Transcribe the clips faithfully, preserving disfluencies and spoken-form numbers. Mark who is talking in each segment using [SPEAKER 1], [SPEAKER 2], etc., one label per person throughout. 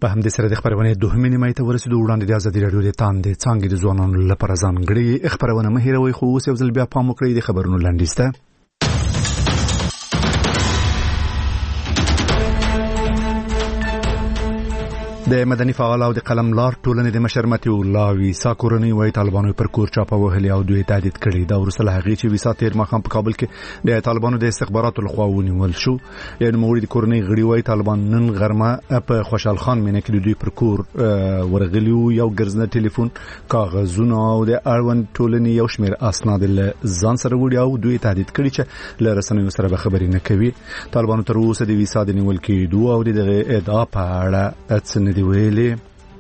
[SPEAKER 1] په همدې سره د خبرونې دوهمې نیمایي ته ورسېدو. وړاندې د ازادي راډیو د تاندې څانګې د ځوانانو لپاره ځانګړې خبرونه مه هېروئ، خو اوس یو ځل بیا پام وکړئ د خبرونو لنډیز ته. د مدني فعال او د قلم لار ټولنې د مشر متي الله ویسا کورنۍ وایي طالبانو پر کور چاپه وهلي او دوی تهدید کړي. دا وروسته له هغې چې ویسا تېر ماښام په کابل کې د طالبانو د استخباراتو لخوا ونیول شو. یو نوموړي د کورنۍ غړي وایي طالبان نن غرمه په خوشحال خان مینه کې د دوی پر کور ورغلي وو. یو ګرځنده ټلیفون، کاغذونه او د اړوند ټولنې یو شمېر اسناد له ځان سره وړي او دوی تهدید کړي چې له رسنیو سره به خبرې نه کوي. طالبانو تر اوسه د ویسا د نیول کېدو او د دغه ادعا په اړه څه نه دي ویلي.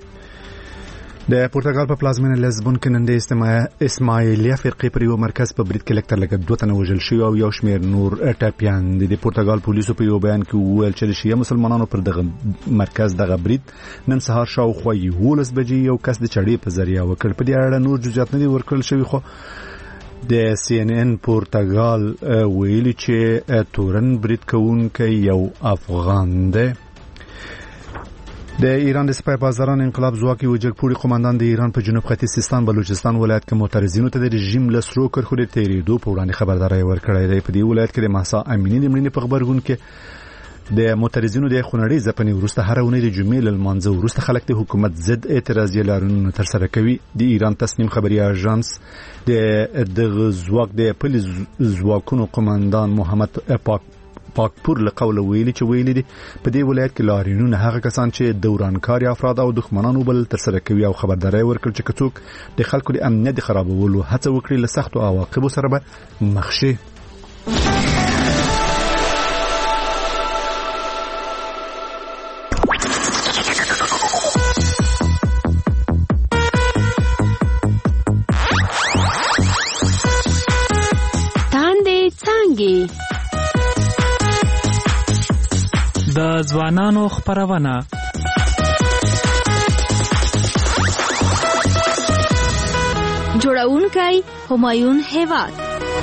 [SPEAKER 1] د پرتګال په پلازمینه لزبون کې نن د اسماعیلیه فرقې پر یو مرکز په برید کې لږ تر لږه دوه تنه وژل شوي او یو شمېر نور ټپیان دي. د پرتګال پولیسو په یو بیان کې وویل چې د شیعه مسلمانانو پر دغه مرکز دغه برید نن سهار شاوخوا یولس بجې یو کس د چړې په ذریعه وکړ. په دې اړه نور جزئیات نه دي ورکړل شوي، خو د سی ان ان پرتګال ویلي چې تورن برید کوونکی یو افغان دی. د ایران د سپاه بازاران انقلاب ځواکي وجګپوري قوماندان د ایران په جنوب ختیځ سیستان بلوچستان ولایت کې معترضینو ته د رژیم له سرو کرښو د تېرېدو په وړاندې خبرداری ورکړی دی. په دې ولایت کې د مهسا امینی د مړینې په غبرګون کې د معترضینو د خونړۍ ځپنې وروسته هر اونۍ د جمعې له لمانځه وروسته خلک د حکومت ضد اعتراضي لاریونونه ترسره کوي. د ایران تصنیم خبري اژانس د دغه ځواک د پلي ځواکونو قوماندان محمد پاک پاکپور له قوله ویلي چې ویلي دي په دې ولایت کې لاریونونه هغه کسان چې دورانکاري افراد او دښمنانو بل ترسره کوي او خبرداری ورکړ چې څوک د خلکو د امنیت د خرابولو هڅه وکړي له سختو عواقبو سره به مخ شي.
[SPEAKER 2] تاندې څانګې
[SPEAKER 3] د ځوانانو خبرونه.
[SPEAKER 2] جوړونکی همایون هیواد.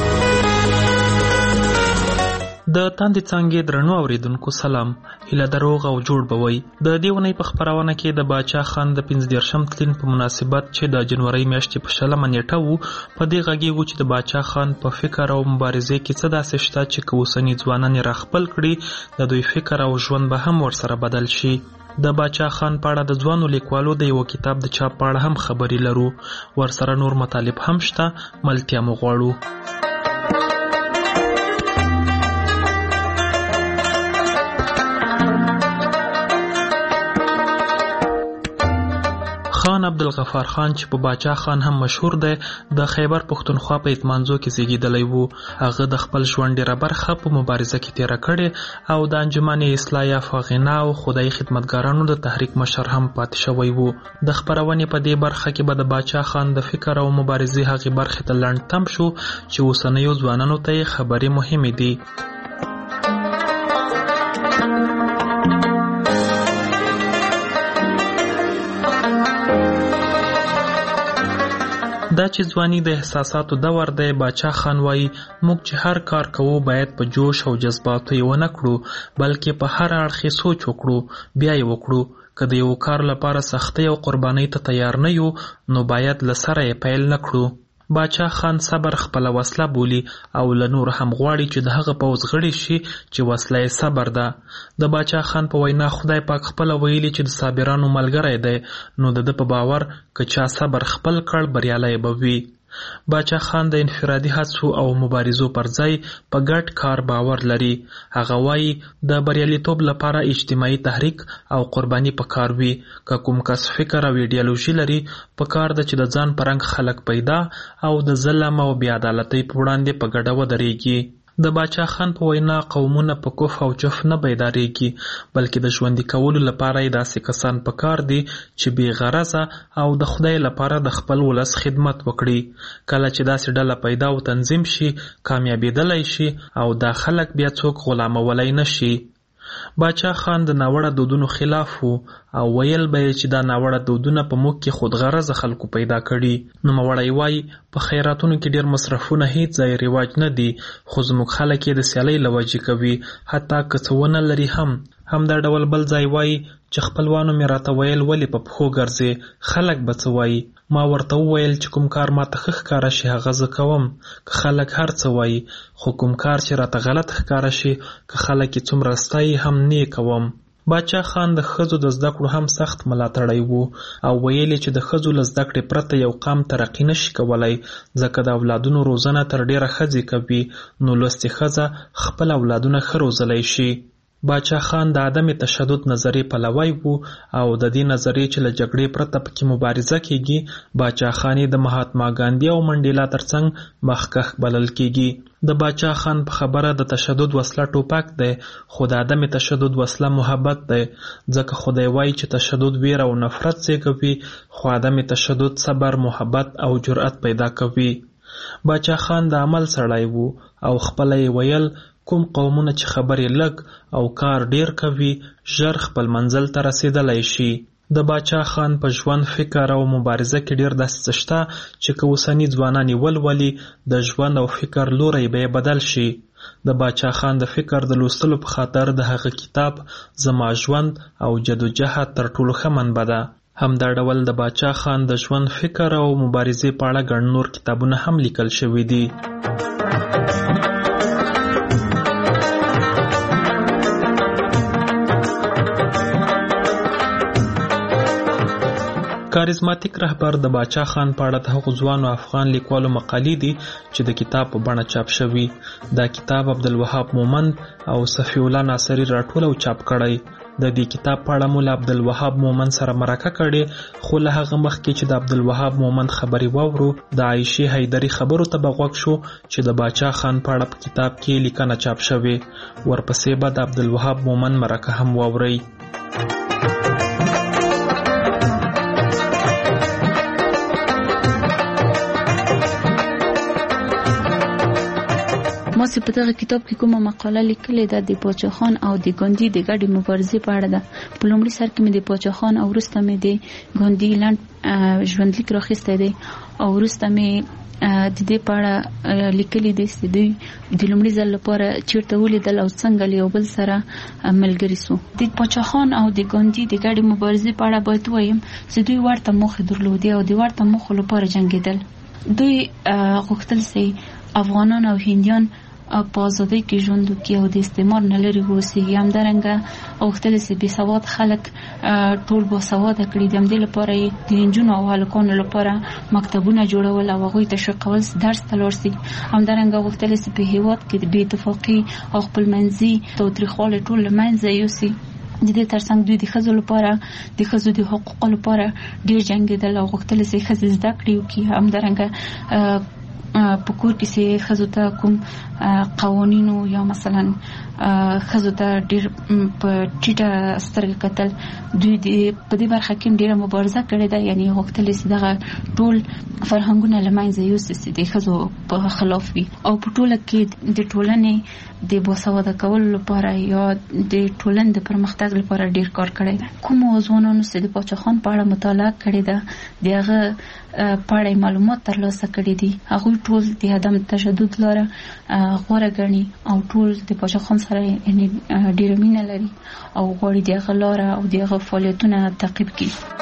[SPEAKER 3] د تاندې څانګې درنو اوریدونکو سلام، هیله دروغ او جوړ بوي. د دې ونې په خبرونه کې د باچا خان د پنځه دیرشم تلین په مناسبت چې د جنوري میاشتې په شلمه نیټه وو په دې غږیږو چې د باچا خان په فکر او مبارزې کې څه داسې شته چې که اوسني ځوانان یې راخپل کړي د دوی فکر او ژوند به هم ورسره بدل شي. د باچا خان په اړه د ځوانو لیکوالو د یو کتاب د چاپ په اړه هم خبرې لرو، ورسره نور مطالب هم شته، ملتیا مو غواړو. خان عبدالغفار خان چې په باچا خان هم مشهور دی د خیبر پښتونخوا په اتمانزو کې زیږیدلی وو. هغه د خپل ژوند ډیره برخه په مبارزه کې تیره کړې او د انجمن اصلاح یافته غنا او خدای خدمتګارانو د تحریک مشر هم پاتې شوی وو. د خبرونې په دې برخه کې به د باچا خان د فکر او مبارزې هغې برخې ته لنډ تم شو چې اوسنیو ځوانانو ته یې خبرې مهمې دي. دا چې ځواني د احساساتو دور دی، باچا خان وایي موږ چې هر کار کوو باید په جوش او جذباتو یې ونه کړو، بلکې په هر اړخ یې سوچ وکړو، بیا یې وکړو. که د یو کار لپاره سختۍ او قربانۍ ته تیار نه یو نو باید له سره یې پیل نه کړو. باچا خان صبر خپله وسله بولي او له نور هم غواړي چې د هغه پوځ غړي شي چې وسله یې صبر ده. د باچا خان په وینا خدای پاک خپله ویلي چې د صابرانو ملګری دی، نو د ده په باور که چا صبر خپل کړ بریالی به وي. باچا خان د انفرادي هڅو او مبارزو پر ځای په ګډ کار باور لري. هغه وایي د بریالیتوب لپاره اجتماعي تحریک او قرباني پکار وي. که کوم کس فکر او ایډیالوژي لري پکار ده چې د ځان په رنګ خلک پیدا او د ظلم او بې عدالتۍ په وړاندې په ګډه ودرېږي. د باچا خان په وینا قومونه په کف او جف نه بیدارېږي، بلکې د ژوندي کولو لپاره یې داسې کسان پکار دي چې بې غرضه او د خدای لپاره د خپل ولس خدمت وکړي. کله چې داسې ډله پیدا او تنظیم شي کامیابېدلی شي او دا خلک بیا څوک غلامولی نه شي. باچا خان د ناوړه دودونو خلاف وو او ویل به چې دا ناوړه دودونه په موږ کې خودغرضه خلکو پیدا کړي. نوموړی وایي په خیراتونو کې ډیر مصرفونه هیڅ ځای رواج نه دي، خو زموږ خلک یې د سیالۍ له وجې کوي، حتی که څه ونه لري هم. هم دا ډول بل ځای وایي چې خپلوانو مې راته ویل ولې په پښو ګرځې، خلک به څه وایي. ما ورته وویل چې کوم کار ماته ښه ښکاره شي هغه زه کوم، که خلک هر څه وایي، خو کوم کار چې راته غلط ښکاره شي که خلک یې څومره ستایي هم نه کوم. باچا خان د ښځو د زده کړو هم سخت ملاتړی و او ویل چې د ښځو له زده کړې پرته یو قام ترقي نشي کولی، ځکه د اولادونو روزنه تر ډیره ښځې کوي، نو لوستې ښځه خپل اولادونه ښه روزلی شي. باچا خان د عدم تشدد نظریې پلوی و او د دې نظریې چې له جګړې پرته پکې مبارزه کیږي، باچا خان د مهاتما ګاندي او منډیلا ترڅنګ مخکښ بلل کیږي. د باچا خان په خبره د تشدد وسله ټوپک دی، خو د عدم تشدد وسله محبت دی، ځکه خدای وایي چې تشدد ویره او نفرت زیږوي، خو عدم تشدد صبر، محبت او جرأت پیدا کوي. باچا خان د عمل سړی و او خپله یې ویل کوم قومونه چې خبرې لږ او کار ډیر کوي ژر خپل منزل ته رسیدلی شي. د باچا خان په ژوند، فکر او مبارزه کې ډیر داسې څه شته چې که اوسني ځوانان یې ولولي د ژوند او فکر لوری به یې بدل شي. د باچا خان د فکر د لوستلو په خاطر د هغه کتاب زما ژوند او جدوجهد تر ټولو ښه منبع ده. همدا ډول د باچا خان د ژوند، فکر او مبارزې په اړه ګڼ نور کتابونه هم لیکل شوي دي. کاریزماتیک رهبر د باچا خان په اړه د هغو ځوانو افغان لیکوالو مقالې دي چې د کتاب په بڼه چاپ شوي. دا کتاب عبدالوهاب مومند او صفی الله ناصري راټول او چاپ کړی. د دې کتاب په اړه مو له عبدالوهاب مومند سره مرکه کړې، خو له هغه مخکې چې د عبدالوهاب مومند خبرې واورو، د عایشې حیدري خبرو ته به غوږ شو چې د باچا خان په اړه په کتاب کې لیکنه چاپ شوې. ورپسې به د عبدالوهاب مومند مرکه هم واورئ.
[SPEAKER 4] ما چې په دغه کتاب کې کومه مقاله لیکلې ده د باچا خان او د ګاندي د ګډې مبارزې په اړه ده. په لومړي سر کې مې د باچا خان او وروسته مې د ګاندي لنډ ژوندلیک راخیستی دی او وروسته مې د دې په اړه لیکلي دي چې دوی د لومړي ځل لپاره چیرته ولیدل او څنګه له یو بل سره ملګري سو. د باچا خان او د ګاندي د ګډې مبارزې په اړه باید ووایم چې دوی ورته موخې درلودې او د ورته موخو لپاره جنګېدل. دوی غوښتل چې افغانان او هندیان په ازادۍ کې ژوند وکړي او د استعمار نه لرې واوسېږي. همدارنګه غوښتل چې بې سواد خلک ټول باسواده کړي. د همدې لپاره یې د نجونو او هلکانو لپاره مکتبونه جوړول او هغوی ته ښه کول درس ته لاړ شي. همدارنګه غوښتل چې په هېواد کې د بې اتفاقي او خپلمنځي تاوتریخوالی ټول له منځه یوسي. د دې ترڅنګ دوی د ښځو لپاره د ښځو د حقوقو لپاره ډېر جنګېدل او غوښتل چې ښځې زده کړې وکړي. همدارنګه په کور کې چې ښځو ته کوم قوانینو یا مثلا ښځو ته ډېر په ټیټه سترګه کتل، دوی په دې برخه کې ډېره مبارزه کړې ده. یعنې غوښتل چې دغه ټول فرهنګونه له منځه یوسي چې د ښځو په خلاف وي او په ټوله کې د ټولنې د باسواده کولو لپاره یا د ټولنې د پرمختګ لپاره ډېر کار کړی ده. کومو ځوانانو چې د باچا خان په اړه مطالعه کړې ده د هغه په اړه معلومات ترلاسه کړي دي، هغوی ټول د عدم تشدد لاره غوره ګڼي او ټول د باچا خان سره ډېره مینه لري او غواړي د هغه لاره او د هغه فعالیتونه تعقیب کړي.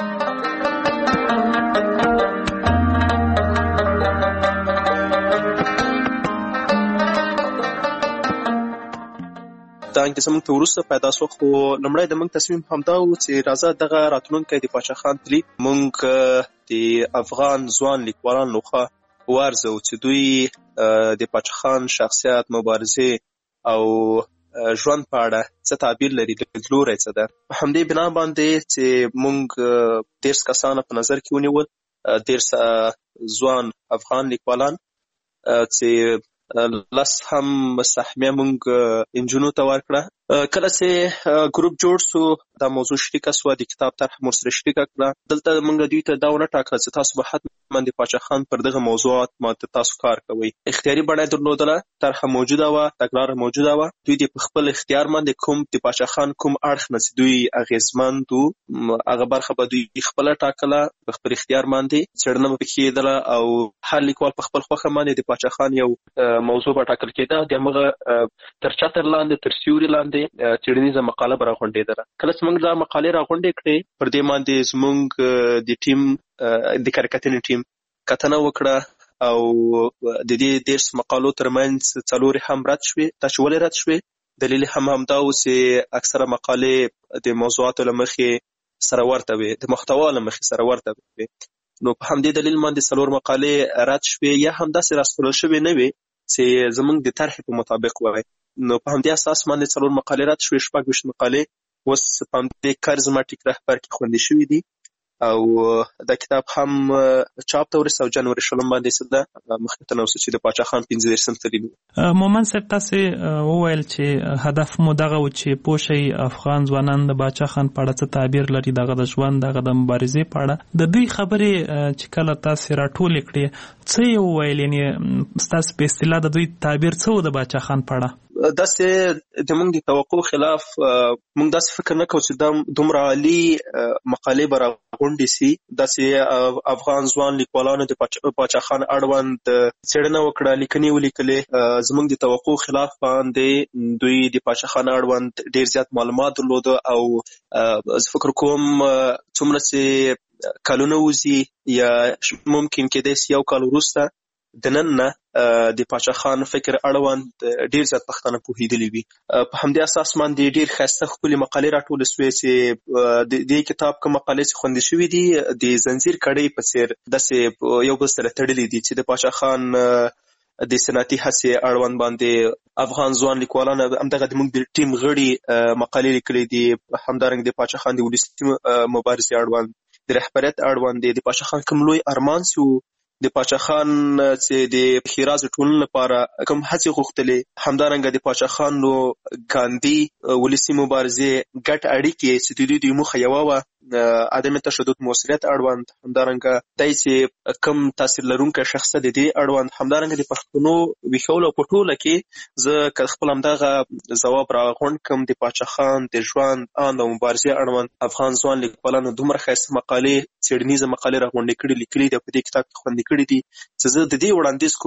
[SPEAKER 5] دا انګیزه موږ ته وروسته پیدا شوه، خو لومړی د موږ تصمیم همدا و چې راځه دغه راتلونکی د باچا خان تلید موږ د افغان ځوان لیکوالانو لخوا وارزو چې دوی د باچا خان شخصیت، مبارزې او ژوند په اړه څه تعبیر لري، لیدلوری څه ده. په همدې بنا باندې چې موږ دېرش کسانه په نظر کې ونیول، دېرش ځوان افغان لیکوالان چې لس هم سهمیه مونږ انجونو ته ورکړه. کله چې ګروپ جوړ سو دا موضوع شریکه سوه، د کتاب طرح مو سره شریکه کړه. دلته مونږ دوی ته دا ونه ټاکله چې تاسو به حتما باندې پاچا خان پر دغه موضوعات باندې تاسو کار کوي. اختیاري بڼه درلودله، طرحه موجوده وه، تګلاره موجوده وه. دوی د په خپل اختیار باندې کوم د پاچا خان کوم اړخ نه چې دوی اغېزمند وو هغه برخه به دوی خپله ټاکله، په خپل اختیار باندې څېړنه به پکې کېدله او هر لیکوال په خپل خوښه باندې د پاچا خان یو موضوع به ټاکل کېده. د همغه تر چتر لاندې تر سیوري لاندې څېړنیزه مقاله به راغونډېدله. کله چې موږ دا مقالې راغونډې کړې پر دې باندې زموږ د ټیم د کارکتنې ټیم کتنه وکړه او د دې دېرش مقالو ترمنځ څلورې هم رد شوې. دا چې ولې رد شوې دلیل هم همدا و چې اکثره مقالې د موضوعاتو له مخې سره ورته وې، د محتوا له مخې سره ورته وې. نو په همدې دلیل باندې څلور مقالې رد شوې یا همداسې راسپړل شوې نه وې چې زموږ د طرحې په مطابق وای. نو په همدې اساس باندې څلور مقالې رد شوې، شپږ ویشت مقالې اوس په همدې کارزماټیک رهبر کې خوندي شوي دي او دا کتاب هم چاپ ته ورسېد او جنوري شلم باندې څه ده مخکې ته نه اوسه چې د پاچا خان پنځه دېرشم تلین و.
[SPEAKER 3] مومن صاحب تاسې وویل چې هدف مو دغه و چې پوه شئ افغان ځوانان د پاچا خان په اړه څه تعبیر لري، دغه د ژوند، دغه د مبارزې په اړه. د دوی خبرې چې کله تاسې راټولې کړې څه یې وویل، یعنې ستاسو په اصطلاح د دوی تعبیر څه و د پاچا خان په اړه؟
[SPEAKER 5] داسې د موږ د توقع خلاف موږ داسې فکر نه کوو چې دا دومره عالي مقالې به راغونډې سي. داسې افغان ځوان لیکوالانو د پاچا خان اړوند څېړنه وکړه، لیکنې ولیکلې. زموږ د توقع خلاف باندې دوی د پاچا خان اړوند ډېر زیات معلومات درلوده او زه فکر کوم څومره چې کلونه وځي یا ممکن کېدای سي یو کال وروسته د نن نه د پاچا خان فکر اړوند ډیر زیات پښتانه پوهېدلي وي. په همدې اساس باندې ډیر ښایسته ښکلې مقالې راټولې سوې چې د دې کتاب کوم مقالې چې خوندي شوي دي د زنځیر کړۍ په څېر داسې یو بل سره تړلي دي چې د پاچا خان د صنعتي هڅې اړوند باندې افغان ځوان لیکوالان همدغه د موږ د ټیم غړي مقالې لیکلې دي. همدارنګه د پاچا خان د ولسي مبارزې اړوند، د رهبریت اړوند، د پاچا خان کوم لوی ارمان سو، د پاچا خان چې د ښېراز ټولنې لپاره کوم هڅې غوښتلې، همدارنګه د پاچا خان نو ګاندي ولسي مبارزې ګډ اړیکې چې د دوی د موخه یوه وه عدم تشدد مؤثریت اړوند، همدارنګه دی چې کوم تاثیر لرونکی شخصیت د دې اړوند، همدارنګه د پښتنو ویښولو په ټوله کې زه که خپل همدغه ځواب راغونډ کړم د پاچا خان د ژوند ان او مبارزې اړوند افغان ځوان لیکوالانو دومره ښایسته مقالې، څېړنیزه مقالې راغونډې کړي لیکلي دي په دې کتاب کې خوندي کړي دي چې زه د دې وړاندیز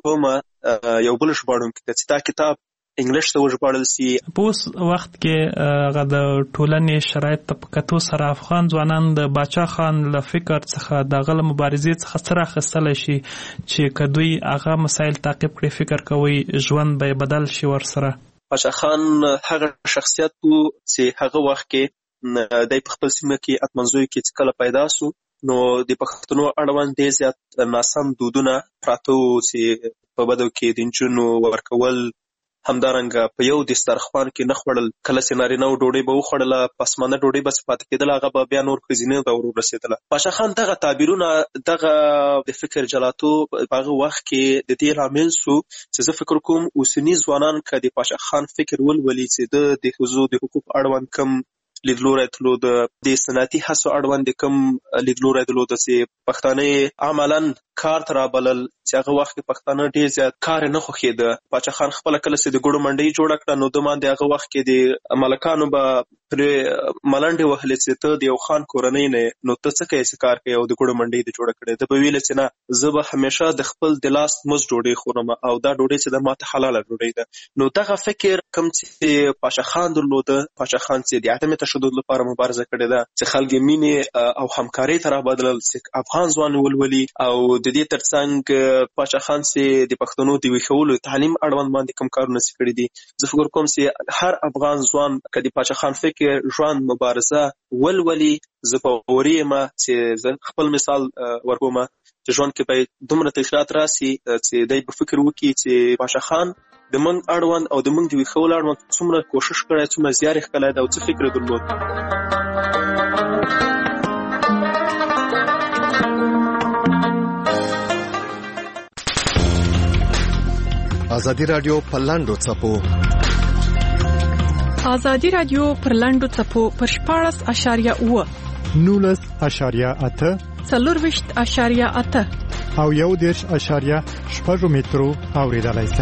[SPEAKER 5] کوم یو بل ژباړونکي ته چې دا کتاب انګلیش ته وژباړل سي.
[SPEAKER 3] په اوس وخت کې هغه د ټولنې شرایط ته په کتو سره افغان ځوانان د پاچا خان له فکر څخه دغه له مبارزې څخه څه راخیستلی شي چې که دوی هغه مسایل تعقیب کړي، فکر کوئ ژوند به یې بدل شي ورسره؟
[SPEAKER 5] پاچا خان هغه شخصیت و چې هغه وخت کې دی په خپل سیمه کې اتمنځیو کې چې کله پیدا سو نو د پښتنو اړوند ډېر زیات ناسم دودونه پراته وو چې په بدو کې د نجونو ورکول، همدارنګه په یو دسترخوان کې نه خوړل. کله چې نارینه و ډوډۍ به وخوړله، پسمانه ډوډۍ به چې پاتې کېدله هغه به بیا نور ښځینه ته ورسېدله. پاچا خان دغه تعبیرونه، دغه د فکر جلاتو په هغه وخت کې د دې لامل سو چې زه فکر کوم اوسني ځوانان که د پاچا خان فکر ولولي چې د د ښځو د حقوق اړوند کم لیدلوری درلوده، د صنعتي هڅو اړوند کم لیدلوری درلوده چې پښتانه عملاً کار ته رابلل چې هغه وخت کې پښتانه ډېر زیات کار نه خوښېده. پاچا خان خپله کله چې د ګوړو منډۍ جوړه کړه نو ده باندې هغه وخت کې د ملکانو به پرې ملنډې وهلې چې ته د یو خان کورنۍ نه نو ته څه کوې چې کار کوې او د ګوړو منډۍ دې جوړه کړې. ده به ویله چې نه زه به همیشه د خپل د لاس مزد ډوډۍ خورم او دا ډوډۍ چې ده ماته حلاله ډوډۍ ده. نو دغه فکر کوم چې پاچا خان درلوده، پاچا خان چې د عدم تشدد لپاره مبارزه کړې ده، چې خلک مینې او همکارۍ ته رابلل، چې افغان ځوان ولولي او د دې ترڅنګ پاچا خان چې د پښتنو د ویښولو تعلیم اړوند باندې کوم کارونه چې کړي دي. زه فکر کوم چې هر افغان ځوان که د پاچا خان فکر، ژوند، مبارزه ولولي، زه په وري یم چې زه خپل مثال ورکوم چې ژوند کې باید دومره تغیرات راسي چې دی به فکر وکړي چې پاچا خان د موږ اړوند او د موږ د ویښولو اړوند څومره کوشش کړی، څومره زیار یې ښکلی دی او څه فکر یې درلود.
[SPEAKER 6] ازادي رادیو پر لاندو څپو
[SPEAKER 7] ازادي رادیو پر لاندو څپو پر شپاړس اشاریه اوه
[SPEAKER 8] نولس اشاریه اته
[SPEAKER 7] څلورویشت اشاریه اته
[SPEAKER 8] او یو دېرش اشاریه شپږ مترو اوریدلای شئ.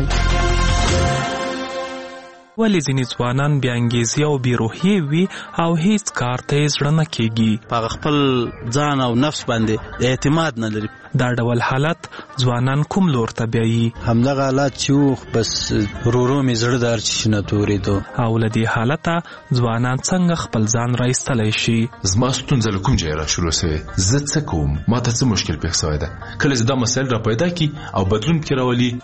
[SPEAKER 3] ولی ځینې ځوانان بې انګیزې او بې روحیې وي او هیڅ کار ته یې زړه نه کېږي.
[SPEAKER 9] په خپل ځان او نفس باندې اعتماد نه لري.
[SPEAKER 3] دا ډول حالت ځوانان کوم لور ته بیایي؟
[SPEAKER 9] همدغه حالت چې وو بس ورو مې زړه دار چې نه تورېدو.
[SPEAKER 3] او له دې حالته ځوانان څنګه خپل ځان را ایستلی شي؟
[SPEAKER 10] زما ستونزه له کوم ځایه را شروع سوې، زه څه کوم، ما ته څه مشکل پېښ سوی ده. کله چې دا مسایل را پیدا کړي او بدلون پکې راولي،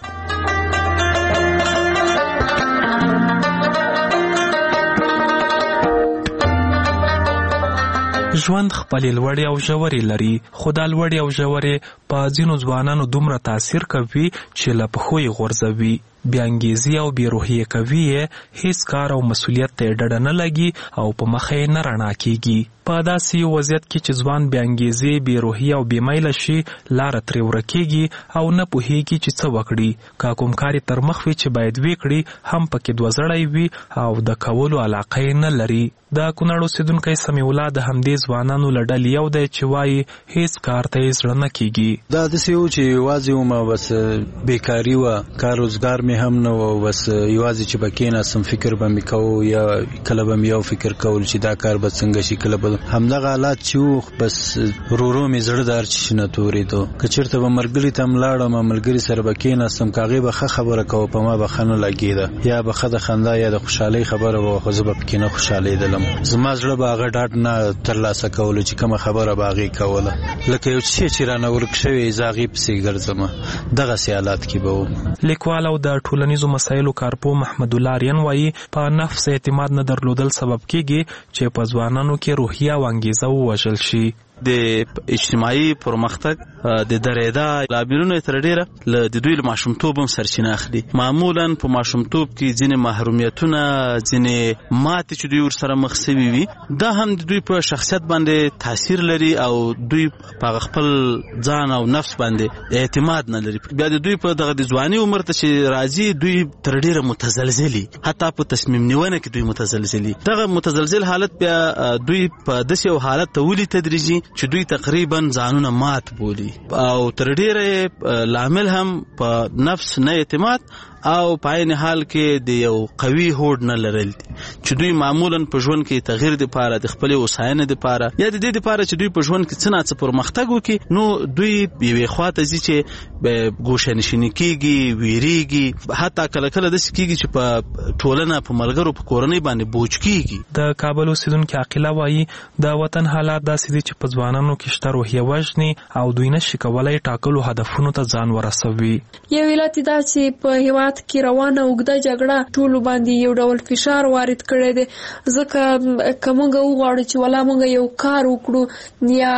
[SPEAKER 3] ژوند خپلې لوړې او ژورې لري، خو دا لوړې او ژورې په ځینو ځوانانو دومره تاثیر کوي چې له پښو یې غورځوي. بې انګیزې او بې روحیې کوي یې، هیڅ کار او مسؤلیت ته یې ډډه نه لګي او په مخه یې نه رڼا کېږي. په داسې یو وضعیت کې چې ځوان بې انګیزې، بې روحیې او بې میله شي، لاره ترې ورکېږي او نه پوهېږي چې څه وکړي. که کوم کار یې تر مخ وي چې باید ویې کړي، هم پکې دوزړی وي او د کولو علاقه یې نه لري. د کونړ اوسېدونکی سمیع الله د همدې ځوانانو له ډلې یو دی چې وایي هیڅ کار ته یې زړه نه کېږي.
[SPEAKER 9] دا داسې و چې یوازې وم، بس بېکاري وه، کار روزګار مې هم نه و، بس یوازې چې به کېناستم فکر به مې کوو، یا کله به مې یو فکر کول چې دا کار به څنګه شي، کله به همدغه حالات چې وو بس ورو ورو مې زړه دار چې نه تورېدو. که چېرته به ملګري ته هم لاړم، ملګري سره به کېناستم، که هغې به ښه خبره کوه په ما به ښه نه لګېده، یا به ښه د خندا یا د خوشحالۍ خبره به وه، خو زه به پکې نه خوشحالېدلم. زما زړه به هغه ډاډ نه ترلاسه کولو چې کومه خبره به هغې کوله، لکه یو څه چې رانه ورک شوی زه هغې پسې ګرځم. دغسې حالات کې به و.
[SPEAKER 3] لیکوال او د ټولنیزو مسایلو کارپوه محمد الله آریان وایي په نفس اعتماد نه درلودل سبب کېږي چې په ځوانانو کې روحیه او انګیزه ووژل شي.
[SPEAKER 9] د اجتماعي پرمختګ د درېدا لاملونه تر ډیره له د دوی له ماشومتوب هم سرچینه اخلي. معمولا په ماشومتوب کې ځینې محرومیتونه، ځینې ماتې چې دوی ورسره مخ سوي وي، دا هم د دوی په شخصیت باندې تاثیر لري او دوی په خپل ځان او نفس باندې اعتماد نه لري. بیا د دوی په دغه د ځواني عمر ته چې راځي، دوی تر ډیره متزلزلي، حتی په تصمیم نیونه کې دوی متزلزلي. دغه متزلزل حالت بیا دوی په داسې یو حالت ته ولي تدریجي چې دوی تقریبا ځانونه مات بولي او تر ډیره لامل هم په نفس نه اعتماد او په عین حال کې د یو قوي هوډ نه لرل چې دوی معمولا په ژوند کې تغییر لپاره، د خپل وساینې لپاره، یا د دې لپاره چې دوی په ژوند کې څه نه څه پرمختګ وکړي، نو دوی یوې خواته ځي چې ګوښه‌نشیني کېږي، ویریږي، حتی کله کله داسې کېږي چې په ټولنه، په ملګرو، په کورنۍ باندې بوج کېږي.
[SPEAKER 3] د کابل اوسېدونکي عاقله وایي د وطن حالات داسې دي چې په ځوانانو کې شته روحیه وژني او دوی نشي کولی ټاکلو هدفونو ته ځان ورسوي.
[SPEAKER 7] یو علت دا چې په هېواد کې روانه اوږده جګړه ټولو باندې یو ډول فشار وارد کړی دی، ځکه که موږ وغواړو چې ولا موږ یو کار وکړو یا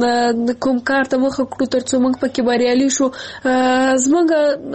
[SPEAKER 7] کوم کار ته مخه کړو تر څو موږ پکې بریالي شو، زموږ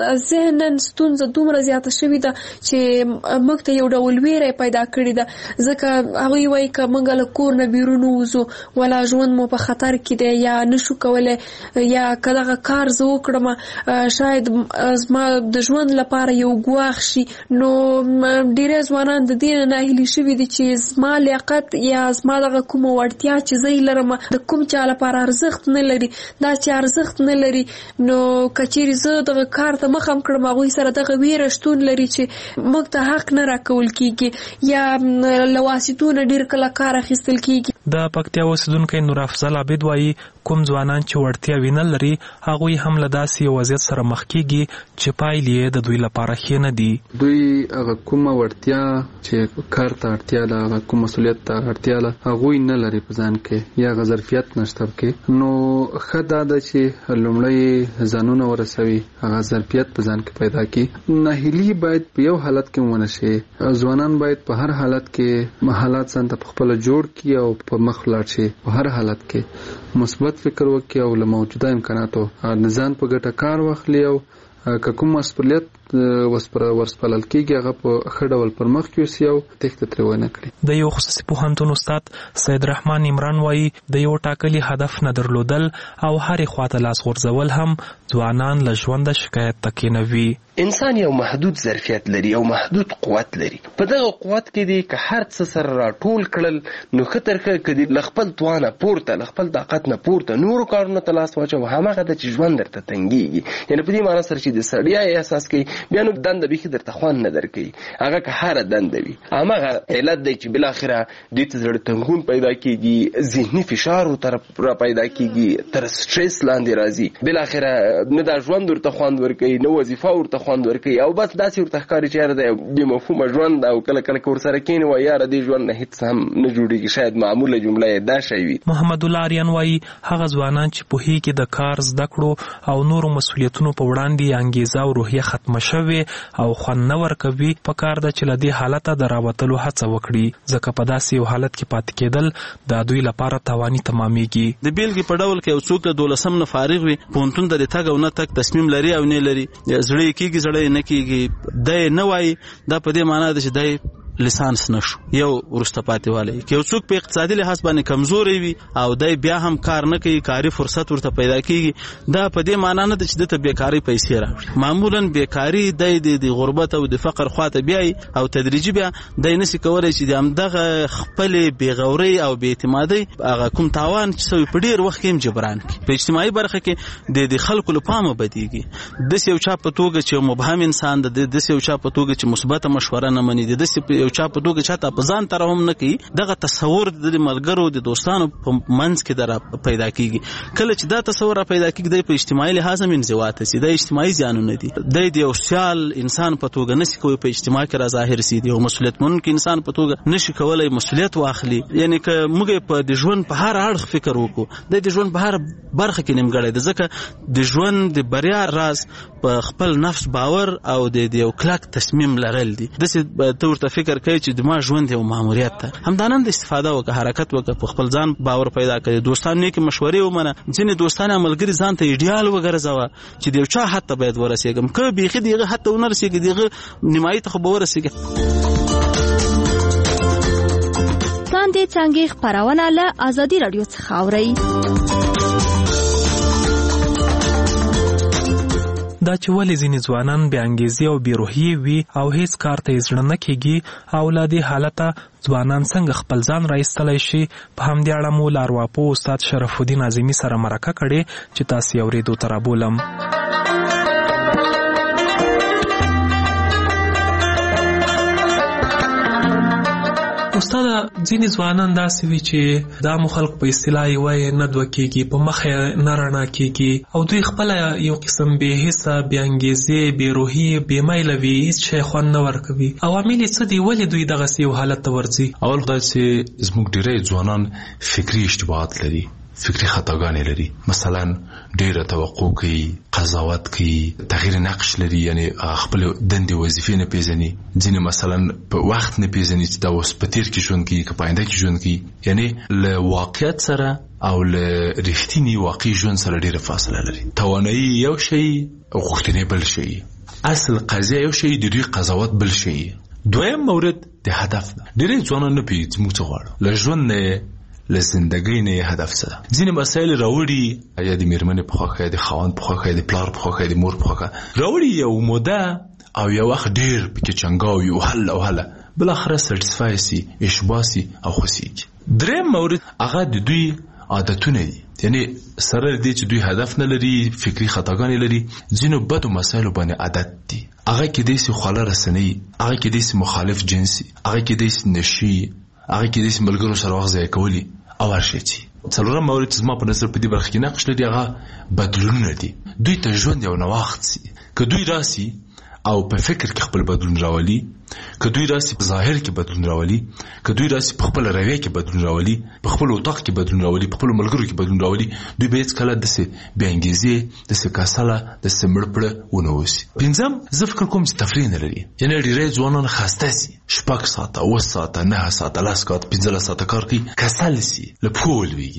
[SPEAKER 7] ذهناً ستونزه دومره زیاته شوې ده چې موږ ته یو ډول ویره پیدا کړې ده، ځکه هغوی وایي که موږ له کور نه بیرون ووځو ولا ژوند مو په خطر کې دی، یا نشو کولی، یا که دغه کار زه وکړم شاید زما د ژوند لپاره یو ګواښ شي. نو ډېری ځوانان د دې نه ناهیلي شوي دي چې زما لیاقت یا زما دغه کومه وړتیا چې زه یې لرم د کوم چا لپاره ارزښت نه لري. دا چې ارزښت نه لري، نو که چیرې زه دغه کار ته مخ هم کړم، هغوی سره دغه ویره شتون لري چې موږ ته حق نه راکول کېږي، یا له واسطو نه ډېر کله کار اخیستل کېږي.
[SPEAKER 3] د پکتیا اوسېدونکی نور افضل عابد وایي کوم ځوانان چې وړتیاوې نه لري، هغوی هم له داسې یو وضعیت سره مخ کېږي چې پایلې یې د دوی لپاره ښې نه دي.
[SPEAKER 11] دوی هغه کومه وړتیا چې کار ته اړتیا ده، هغه کوم مسؤلیت ته اړتیا ده، هغوی نه لري په ځان کې، یا هغه ظرفیت نشته پکې. نو ښه دا ده چې لومړی ځانونه ورسوي، هغه ظرفیت په ځان کې پیدا کړي. ناهیلي باید په یو حالت کې ونه شي. ځوانان باید په هر حالت کې حالات ځان ته خپله جوړ کړي او په مخ ولاړ شي. په هر حالت کې مثبت فکر وکړي او له موجوده امکاناتو ځان په ګټه کار واخلي او که کوم مسؤلیت ورسپارل کېږي هغه په ښه ډول پر مخ یوسي او تېښته ترې ونه کړي.
[SPEAKER 3] د یو خصوصي پوهنتون استاد سید رحمان عمران وایي د یو ټاکلي هدف نه درلودل او هرې خواته لاس غورځول هم ځوانان له ژونده شکایت ته کېنوي.
[SPEAKER 12] انسان یو محدود ظرفیت لري او محدود قوت لري. په دغه قوت کې دی که هر څه سره راټول کړل نو ښه تر ښه که دی له خپل توانه پورته له خپل طاقت نه پورته نورو کارونو ته لاس واچوه هماغه ده چې ژوند درته تنګېږي. یعنې په دې معنی سره چې د ستړیا احساس کوي بیا نو دنده بیخي درته خوند نه درکوي. هغه که هره دنده وي هماغه علت دی چې بالاخره دوی ته زړه تنګون پیدا کېږي، ذهني فشار ورته را پیدا کېږي، تر سټرس لاندې راځي. بالاخره نه دا ژوند ورته خوند ورکوي نه وظیفه ورته خوند ورکوي او بس داسې ورته ښکاري چې یاره د بې مفهومه ژوند او کله کله که ورسره کښېني وایي یاره دې ژوند نه هېڅ هم نه جوړېږي. شاید معموله جمله یې دا شی وي.
[SPEAKER 3] محمد الله آریان وایي هغه ځوانان چې پوهېږي د کار زده کړو او نورو مسؤلیتونو په وړاندې انګېزه او روحیه ختمه شوې او خوند نه ورکوي په کار ده چې له دې حالته د راوتلو هڅه وکړي ځکه په داسې یو حالت کې پاتې کېدل د دوی لپاره تاواني تمامېږي.
[SPEAKER 9] د بیلګې په ډول کې یو څوک د دولسم نه فارغ وي پوهنتون ته د تګ او نه تګ تصمیم لري او نه لري زړه یې کېږي زړه نه کېږي دی نه وایي دا په دې معنا ده چې دی لسانس نشو یو وروسته پاتې والی. که یو څوک په اقتصادي لحاظ باندې کمزوری وي او دی بیا هم کار نه کوي کاري فرصت ورته پیدا کېږي دا په دې معنا نه ده چې دته بیکاري پیسې راوړي. معمولا بیکاري دی د غربت او د فقر خواته بیایي او تدریجي بیا دی نشي کولی چې د همدغه خپلې بېغورۍ او بېاعتمادۍ هغه کوم تاوان چې سوی په ډېر وخت کې هم جبران کړي. په اجتماعي برخه کې د خلکو له پامه بدېږي. داسې یو چا په توګه چې مبهم انسان ده داسې یو چا په توګه چې مثبته مشوره نه مني داسې یو چا په توګه چاته په ځان تر هم نه کوي دغه تصور د ملګرو د دوستانو په منځ کې در پیدا کېږي. کله چې دا تصور را پیدا کېږي دی په اجتماعي لحاظ هم انزوا ته سي. دا اجتماعي زیانونه دي. دی د یو سیال انسان په توګه نشي کولی په اجتماع کې را ظاهر سي. د یو مسؤلیت منونکي انسان په توګه نشي کولی مسؤلیت واخلي. یعنې که موږ په د ژوند په هر اړخ فکر وکړو دی د ژوند په هر برخه کې نیمګړی ده ځکه د ژوند د بریا راز په خپل نفس باور او د یو کلک تصمیم لرل دي. داسې ته ورته فکر کوي چې د ما ژوند یو ماموریت ده همدانند استفاده وکړه حرکت وکړه په خپل ځان باور پیدا کړي. دوستان نیکې مشورې ومنه. ځینې دوستان ملګري ځان ته ایډیال وګرځوه چې د یو چا حد ته باید ورسېږم که بیخي د هغه حد ته ونه رسېږي د هغه نیمایي ته خو به ورسېږي.
[SPEAKER 2] تاندې څانګې خپرونه له ازادي راډیو څخه اورئ.
[SPEAKER 3] دا چې ولې ځینې ځوانان بې انګېزې او بې روحیې وي او هیڅ کار ته یې زړه نه کېږي او له دې حالته ځوانان څنګه خپل ځان را ایستلی شي په همدې اړه مو له ارواپوه استاد شرف الدین اعظمي سره مرکه کړې چې تاسې یې اورېدو ته رابولم. استاد ځینې ځوانان داسې وي چې دا مو خلق په اصطلاح یې وایي نه دوه کېږي په مخ یې نه رڼا کېږي او دوی خپله یو قسم بې حسه بې انګېزې بې روحي بې میله وي هېڅ شی خوند نه ورکوي. عوامل یې څه دي ولې دوی دغسې یو حالت ته ورځي؟
[SPEAKER 10] اول خدای چې زموږ ډېری ځوانان فکري اشتباهات لري فکري خطاګانې لري. مثلا ډېره توقع کوي قضاوت کوي تغییر نقش لري یعنی خپل دندې وظیفې نه پیژني. ځینې مثلا په وخت نه پیژني چې دا اوس په تېر کې ژوند کوي که په آینده کې ژوند کوي. یعنی له واقعیت سره او له رښتیني واقعي ژوند سره ډېره فاصله لري. توانایي یو شی غوښتنې بل شی اصل قضیه یو شی د دوی قضاوت بل شی. دویم مورد د هدف ده. ډېری ځوانان نه پوهېږي چې موږ څه غواړو له ژوند نه له زندګۍ نه هدف څه ده. ځینې مسایل راوړي یا د مېرمنې په خوښه یا د خاوند په خوښه یا د پلار په خوښه یا د مور په خوښه راوړي یو موده او یو وخت ډېر پکې چنګاوي او هله او هله بالاخره سټسفای سي اشباه سي او خوښېږي. درېیم مورد هغه د دوی عادتونه دي. یعنی سره دې چې دوی هدف نه لري فکري خطاګانې لري ځینو بدو مسایلو باندې عادت دي. هغه کېدای سي خواله رسنۍ هغه کېدای سي مخالف جنسي هغه کېدای سي نشي هغه کېدای سي ملګرو سره وخت ضایع کولی او هر شی چې څلورم مورد چې زما په نظر په دې برخه کې نقش لري هغه بدلونونه دي. دوی ته ژوند یو نوښت سي که دوی راسي او په فکر کې خپل بدلون راولي که دوی راسي په ظاهر کې بدلون راولي که دوی راسي په خپل رویه کې بدلون راولي په خپل اتاق کې بدلون راولي په خپل ملګرو کې بدلون راولي دوی به هېڅکله داسې بې انګېزې داسې کسله داسې مړپړه ونه اوسي. پنځم زه فکر کوم چې تفریح نه لري. یعنې ډېری ځوانان خسته سي شپږ ساعته اوه ساعته نهه ساعته لس ساعته پنځلس ساعته کار کوي کسل سي له پښو ولوېږي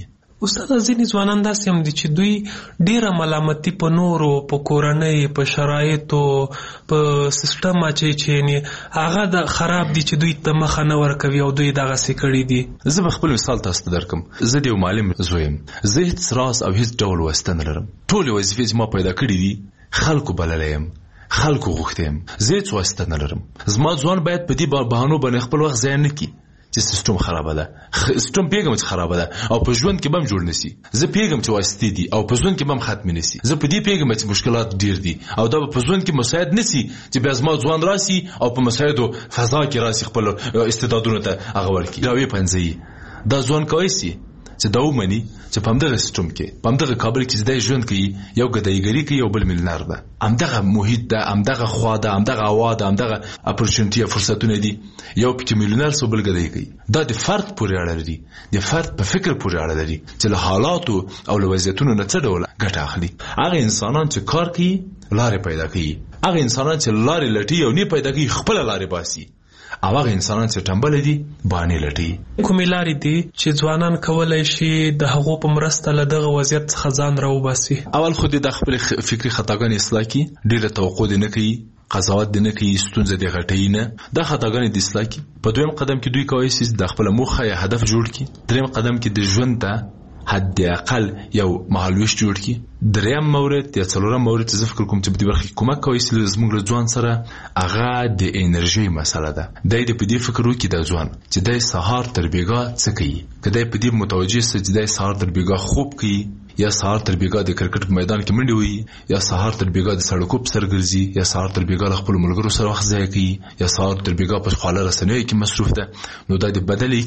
[SPEAKER 3] استاد ځینې ځوانان داسې هم دي چې دوی ډیره ملامتي په نورو په کورنۍ په شرایطو په سیستم اچي چې هغه د خراب دي چې دوی ته مخه نه ورکوي او دوی دغسې کړي دي.
[SPEAKER 10] زه به خپل مثال تاسو ته درکم. زه د یو معلم زوی یم. زه هېڅ راز او هېڅ ډول واسطه نه لرم. ټولې وظیفې چې ما پیدا کړي دي خلکو بللی یم، خلکو غوښتی یم. زه هېڅ واسطه نه لرم. زما ځوان باید په دې بهانو باندې خپل وخت ضایع نه کړي چې سیستم خرابه ده. سیستم پیغام چې خرابه ده او په ژوند کې به هم جوړ نشي. زه پیغام چې واسطې دي او په ژوند کې به هم ختم نشي. زه په دې پیغام چې مشکلات ډیر دي او دا په ژوند کې مساعد نشي چې بیا زما ځوان راسي او په مساعدو فضا کې راسي خپل استعدادونو ته هغه ورکړي. دا وی پنځي دا ځوان کوي سي چې دا ومني چې په همدغه سیستم کې په همدغه کابل کې چې دی ژوند کوي یو ګدایګري کوي یو بل میلیونر ده. همدغه محیط ده، همدغه خوا ده، همدغه هوا ده، همدغه اپورچونټي فرصتونه دي. یو پکې میلیونر سو بل ګدای کوي. دا د فرد پورې اړه لري، د فرد په فکر پورې اړه لري چې له حالاتو او له وضعیتونو نه څه ډول ګټه اخلي. هغه انسانان چې کار کوي لارې پیدا کوي، هغه انسانان چې لارې لټي او نه پیدا کوي خپل لارې باسي، او هغه انسانان چې ټمبل دي باندې لټي.
[SPEAKER 3] کومې لارې دي چې ځوانان کولای شي د هغو په مرسته له دغه وضعیت څخه ځان راوباسي؟
[SPEAKER 10] اول خو د خپل فکري خطاګانې اصلاح کړي، ډېره توقع دې نه کوي، قضاوت دې نه کوي، ستونزه دې غټوي نه. دا خطاګانې دې اصلاح کړي. په دویم قدم کې دوی کولی شي د خپله موخه یا هدف جوړ کړي. دریم قدم کې د ژوند ته حد اقل یو مهالویش جوړ کړي. دریم مورد یا څلورم مورد چې زه فکر کوم چې په دې برخه کې کومک کوي چې زموږ له ځوان سره هغه د انرژي مسله ده. دی دې په دې فکر وکړي د ځوان چې دی سهار تر بېګا څه کوي. که دی په دې متوجه سي چې دی سهار تر بېګا خوب کوي، یا سهار تر بېګا د کرکټ په میدان کې منډې وهي، یا سهار تر بېګا د سړکو په سر ګرځي، یا سهار تر بېګا له خپلو ملګرو سره وخت ضایع کوي، یا سهار تر بېګا په خواله رسنیو کې مصروف ده، نو دا د بدلې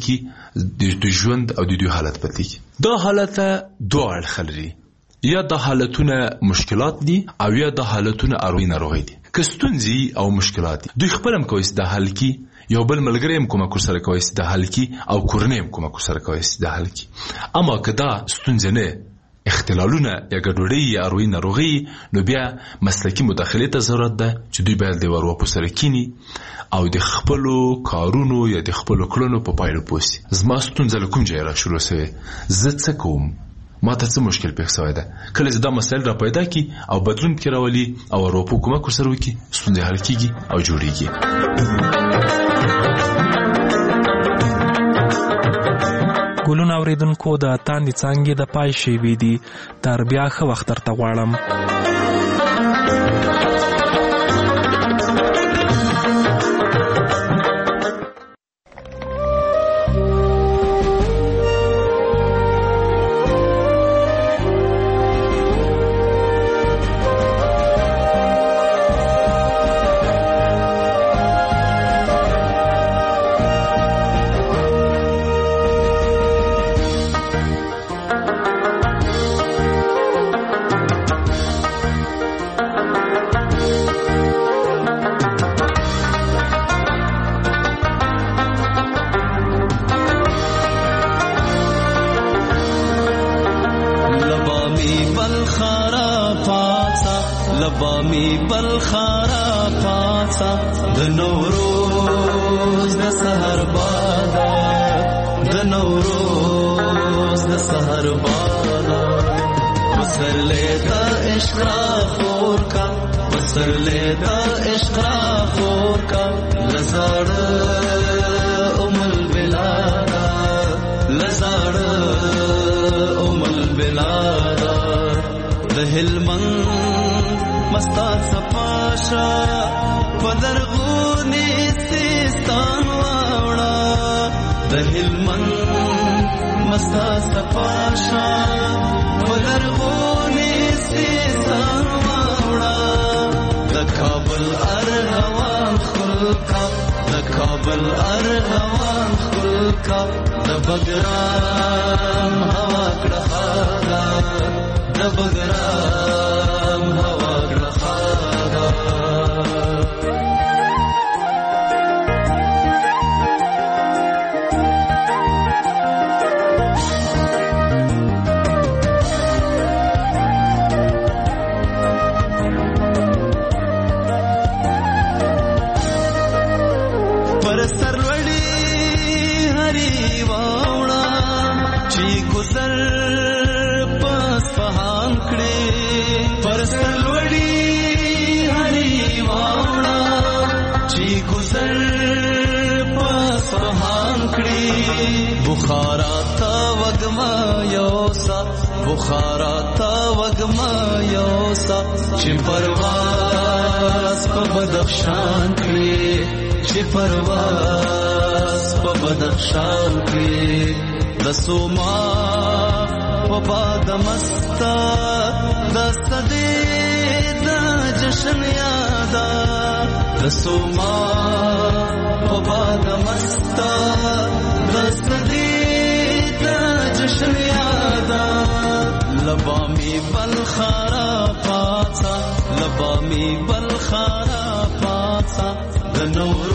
[SPEAKER 10] کې د ژوند او د دوی حالت بدلېږي. دا حالت دوه اړخه لري، یا دا حالتونه مشکلات دي او یا دا حالتونه اروي ناروغي دي. که ستونزې او مشکلات دي دوی خپل هم کوي چې د حل کی، یو بل ملګری هم کومک سره کوي چې د حل کی، او کورنۍ هم کومک سره کوي چې د حل کی. اما که دا ستونزې نه اختلالونه یا ګډوډي یا اروي ناروغي، نو بیا مسلکي مداخلې ته ضرورت ده چې دوی باید د ورواپو سره کینی او د خپلو کارونو یا د خپلو کړنو په پایله پوه سي. زما ستونزه له کوم ځایه را شروع سوې، زه څه کوم، ما ته څه مشکل پېښ سوی ده. کله چې دا مسایل را پیدا کړي او بدلون پکې راولي او ورواپو کومک ورسره وکړي، ستونزې حل کېږي او جوړېږي.
[SPEAKER 3] ګلونه اورېدونکو د تاندې څانګې د پای شیبې دي. تر بیا ښه وخت درته غواړم.
[SPEAKER 13] سر بخارا تا وګما یوسا بخارا تا وګما یوسا چې پرواز په بدخشان کې چې پرواز په بدخشان کې د سوما په باد مستا د ستدې د جشن یادا د سوما په باد مستا د ستدې د جشن یادا لبا می بلخارا پاڅا لبا می بلخارا پاڅا د نور